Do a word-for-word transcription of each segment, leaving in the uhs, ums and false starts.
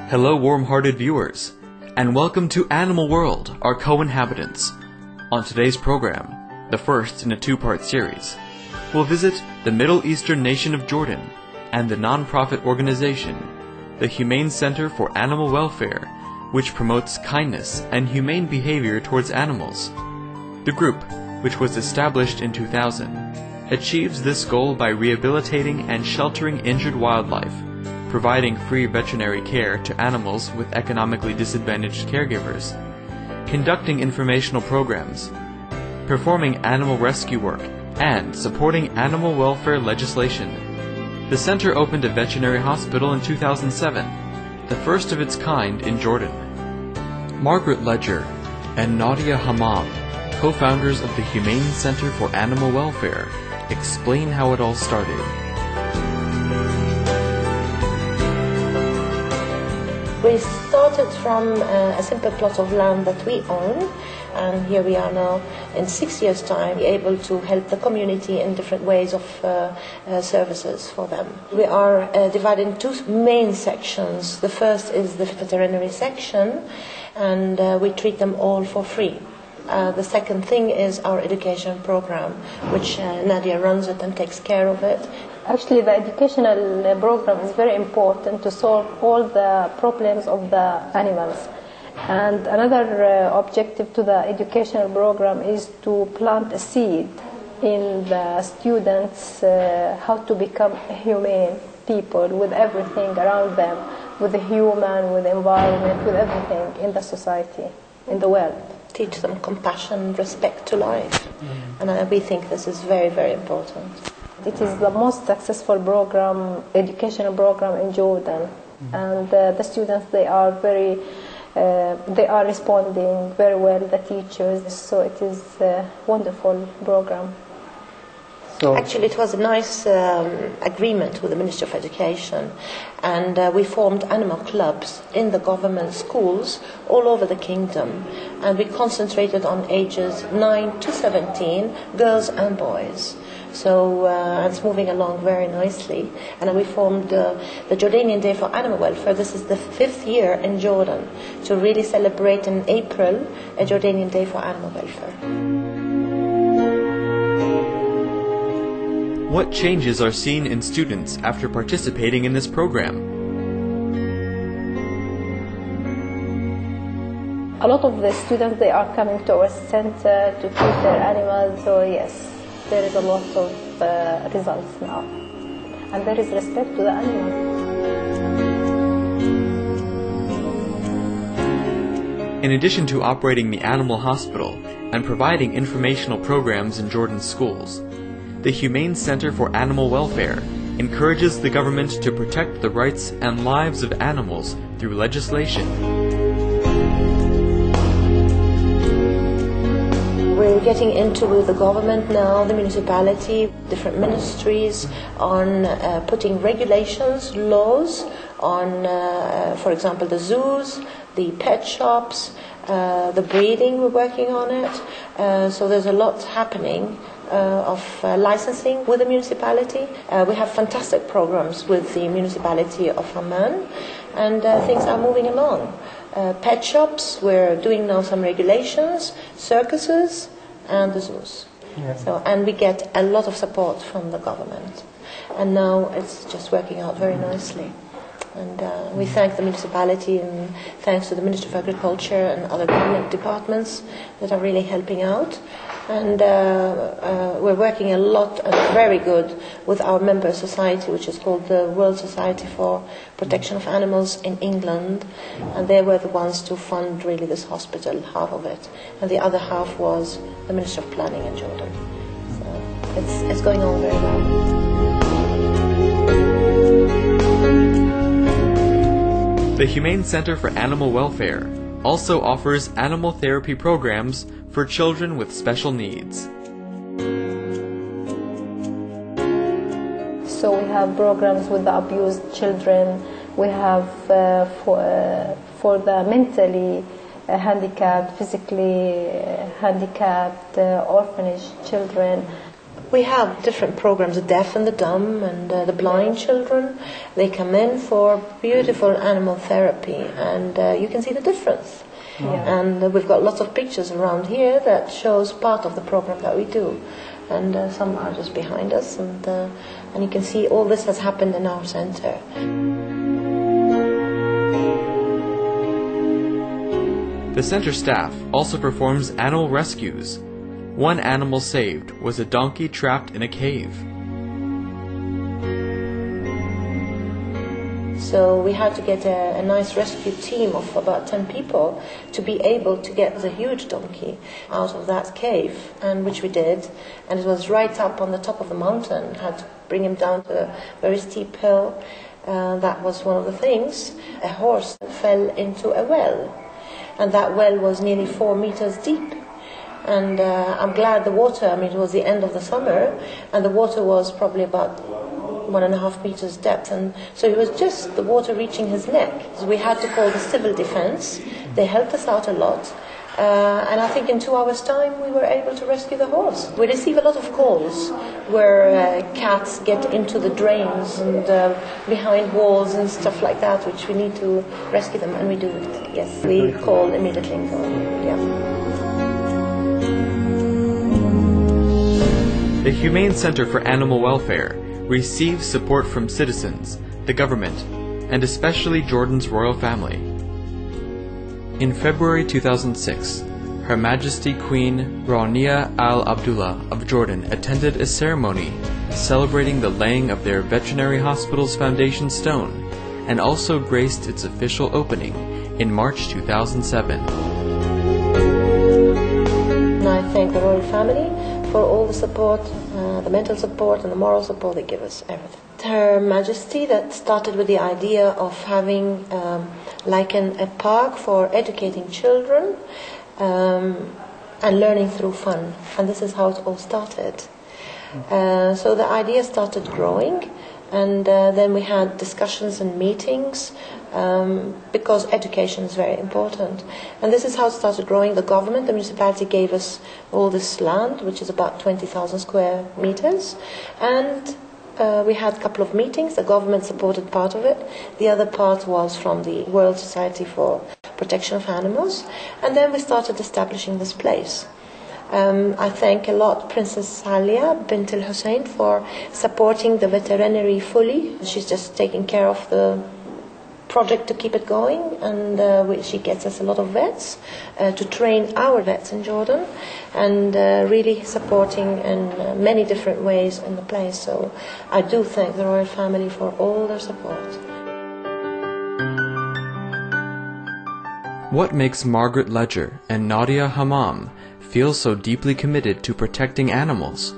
Hello warm-hearted viewers, and welcome to Animal World, our co-inhabitants. On today's program, the first in a two-part series, we'll visit the Middle Eastern nation of Jordan and the non-profit organization, the Humane Center for Animal Welfare, which promotes kindness and humane behavior towards animals. The group, which was established in two thousand, achieves this goal by rehabilitating and sheltering injured wildlife, providing free veterinary care to animals with economically disadvantaged caregivers, conducting informational programs, performing animal rescue work, and supporting animal welfare legislation. The center opened a veterinary hospital in two thousand seven, the first of its kind in Jordan. Margaret Ledger and Nadia Hammam, co-founders of the Humane Center for Animal Welfare, explain how it all started. We started from uh, a simple plot of land that we own, and here we are now in six years' time able to help the community in different ways of uh, uh, services for them. We are uh, divided in two main sections. The first is the veterinary section, and uh, we treat them all for free. Uh, the second thing is our education program, which uh, Nadia runs it and takes care of it. Actually, the educational program is very important to solve all the problems of the animals. And another uh, objective to the educational program is to plant a seed in the students uh, how to become humane people with everything around them, with the human, with the environment, with everything in the society, in the world. Teach them compassion, respect to life. Mm. And uh, we think this is very, very important. It is the most successful program, educational program in Jordan, mm-hmm. and uh, the students they are very, uh, they are responding very well. The teachers, so it is a wonderful program. So actually, it was a nice um, agreement with the Ministry of Education, and uh, we formed animal clubs in the government schools all over the kingdom, and we concentrated on ages nine to seventeen, girls and boys. So uh, it's moving along very nicely. And we formed uh, the Jordanian Day for Animal Welfare. This is the fifth year in Jordan to really celebrate in April a Jordanian Day for Animal Welfare. What changes are seen in students after participating in this program? A lot of the students, they are coming to our center to treat their animals, so yes. There is a lot of uh, results now, and there is respect to the animals. In addition to operating the animal hospital and providing informational programs in Jordan schools, the Humane Center for Animal Welfare encourages the government to protect the rights and lives of animals through legislation. We're getting into with the government now, the municipality, different ministries on uh, putting regulations, laws on, uh, for example, the zoos, the pet shops, uh, the breeding, we're working on it. Uh, so there's a lot happening uh, of uh, licensing with the municipality. Uh, we have fantastic programs with the municipality of Amman, and uh, things are moving along. Uh, pet shops, we're doing now some regulations, circuses, and the zoos. Yeah. So, and we get a lot of support from the government. And now it's just working out very nicely. And uh, we thank the municipality, and thanks to the Ministry of Agriculture and other government departments that are really helping out. And uh, uh, we're working a lot and very good with our member society, which is called the World Society for Protection of Animals in England. And they were the ones to fund really this hospital, half of it. And the other half was the Ministry of Planning in Jordan. So it's, it's going on very well. The Humane Center for Animal Welfare also offers animal therapy programs for children with special needs. So we have programs with the abused children. We have uh, for, uh, for the mentally uh, handicapped, physically uh, handicapped, uh, orphanage children. We have different programs, the deaf and the dumb and uh, the blind children. They come in for beautiful animal therapy, and uh, you can see the difference. Yeah. And uh, we've got lots of pictures around here that shows part of the program that we do. And uh, some are just behind us, and uh, and you can see all this has happened in our center. The center staff also performs animal rescues. One animal saved was a donkey trapped in a cave. So we had to get a, a nice rescue team of about ten people to be able to get the huge donkey out of that cave, and which we did. And it was right up on the top of the mountain. Had to bring him down to a very steep hill. Uh, that was one of the things. A horse fell into a well, and that well was nearly four meters deep. And uh, I'm glad the water, I mean, it was the end of the summer, and the water was probably about one and a half meters depth, and so it was just the water reaching his neck. So we had to call the civil defense. They helped us out a lot, uh, and I think in two hours' time we were able to rescue the horse. We receive a lot of calls where uh, cats get into the drains and uh, behind walls and stuff like that, which we need to rescue them, and we do it. Yes, we call immediately. Yeah. The Humane Center for Animal Welfare receives support from citizens, the government, and especially Jordan's royal family. In February two thousand six, Her Majesty Queen Rania Al Abdullah of Jordan attended a ceremony celebrating the laying of their veterinary hospital's foundation stone, and also graced its official opening in March two thousand seven. And I thank the royal family for all the support, uh, the mental support and the moral support they give us, everything. Her Majesty that started with the idea of having um, like an, a park for educating children um, and learning through fun. And this is how it all started. Uh, so the idea started growing, and uh, then we had discussions and meetings um, because education is very important. And this is how it started growing. The government, the municipality gave us all this land, which is about twenty thousand square meters, and uh, we had a couple of meetings. The government supported part of it. The other part was from the World Society for Protection of Animals. And then we started establishing this place. Um, I thank a lot Princess Alia bint Al Hussein for supporting the veterinary fully. She's just taking care of the project to keep it going, and uh, we, she gets us a lot of vets uh, to train our vets in Jordan, and uh, really supporting in uh, many different ways in the place. So I do thank the royal family for all their support. What makes Margaret Ledger and Nadia Hammam feel so deeply committed to protecting animals?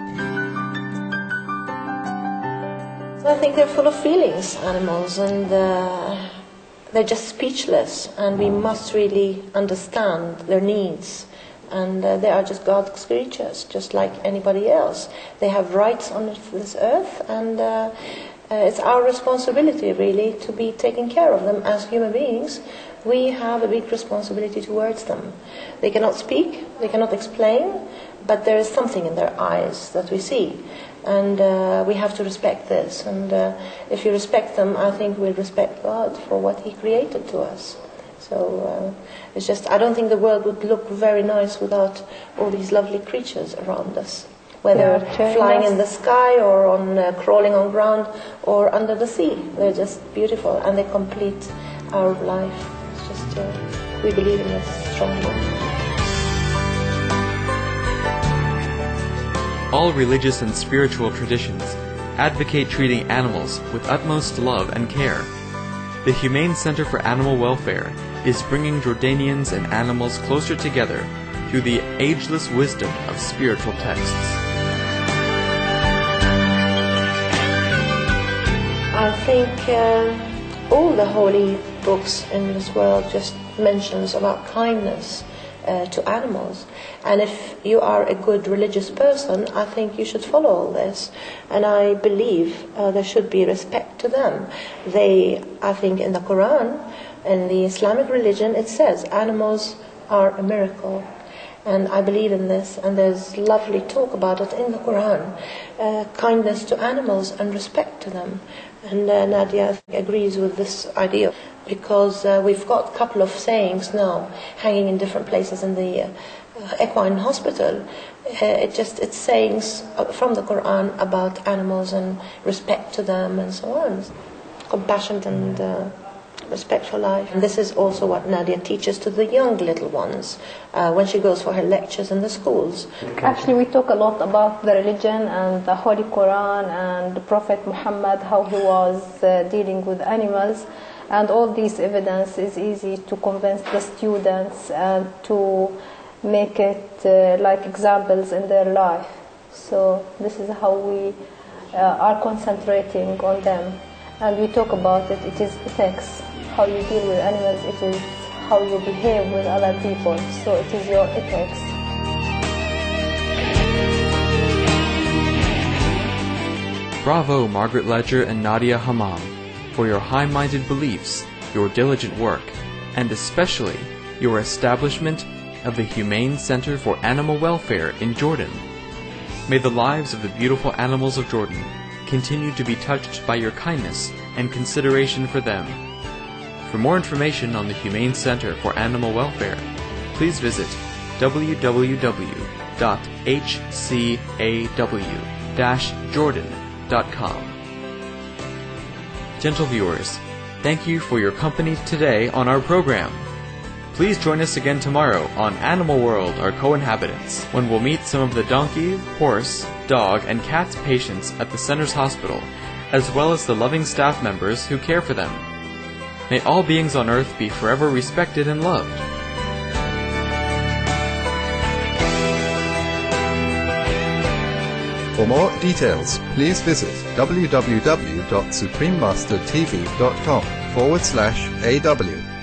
I think they're full of feelings, animals, and uh, they're just speechless, and we must really understand their needs. And uh, they are just God's creatures, just like anybody else. They have rights on this earth, and uh, uh, it's our responsibility, really, to be taking care of them as human beings. We have a big responsibility towards them. They cannot speak, they cannot explain, but there is something in their eyes that we see. And uh, we have to respect this. And uh, if you respect them, I think we'll respect God for what He created to us. So uh, it's just, I don't think the world would look very nice without all these lovely creatures around us. Whether flying in the sky or on uh, crawling on ground or under the sea. They're just beautiful, and they complete our life. It's just, uh, we believe in this strongly. All religious and spiritual traditions advocate treating animals with utmost love and care. The Humane Center for Animal Welfare is bringing Jordanians and animals closer together through the ageless wisdom of spiritual texts. I think uh, all the holy books in this world just mentions about kindness uh, to animals. And if you are a good religious person, I think you should follow all this. And I believe uh, there should be respect to them. They, I think in the Quran, in the Islamic religion, it says animals are a miracle. and I believe in this, and there's lovely talk about it in the Quran, uh, kindness to animals and respect to them. And uh, Nadia agrees with this idea, because uh, we've got a couple of sayings now hanging in different places in the uh, equine hospital. Uh, it just it's sayings from the Quran about animals and respect to them and so on, compassion and uh, respect for life. And this is also what Nadia teaches to the young little ones uh, when she goes for her lectures in the schools. Actually, we talk a lot about the religion and the Holy Quran and the Prophet Muhammad, how he was uh, dealing with animals, and all these evidence is easy to convince the students and to make it uh, like examples in their life. So this is how we uh, are concentrating on them, and we talk about it. It is ethics. How you deal with animals, it is how you behave with other people. So it is your ethics. Bravo, Margaret Ledger and Nadia Hammam, for your high-minded beliefs, your diligent work, and especially your establishment of the Humane Center for Animal Welfare in Jordan. May the lives of the beautiful animals of Jordan continue to be touched by your kindness and consideration for them. For more information on the Humane Center for Animal Welfare, please visit w w w dot h c a w dash jordan dot com. Gentle viewers, thank you for your company today on our program. Please join us again tomorrow on Animal World, Our Co-Inhabitants, when we'll meet some of the donkey, horse, dog, and cat patients at the center's hospital, as well as the loving staff members who care for them. May all beings on earth be forever respected and loved. For more details, please visit w w w dot supreme master t v dot com forward slash A W.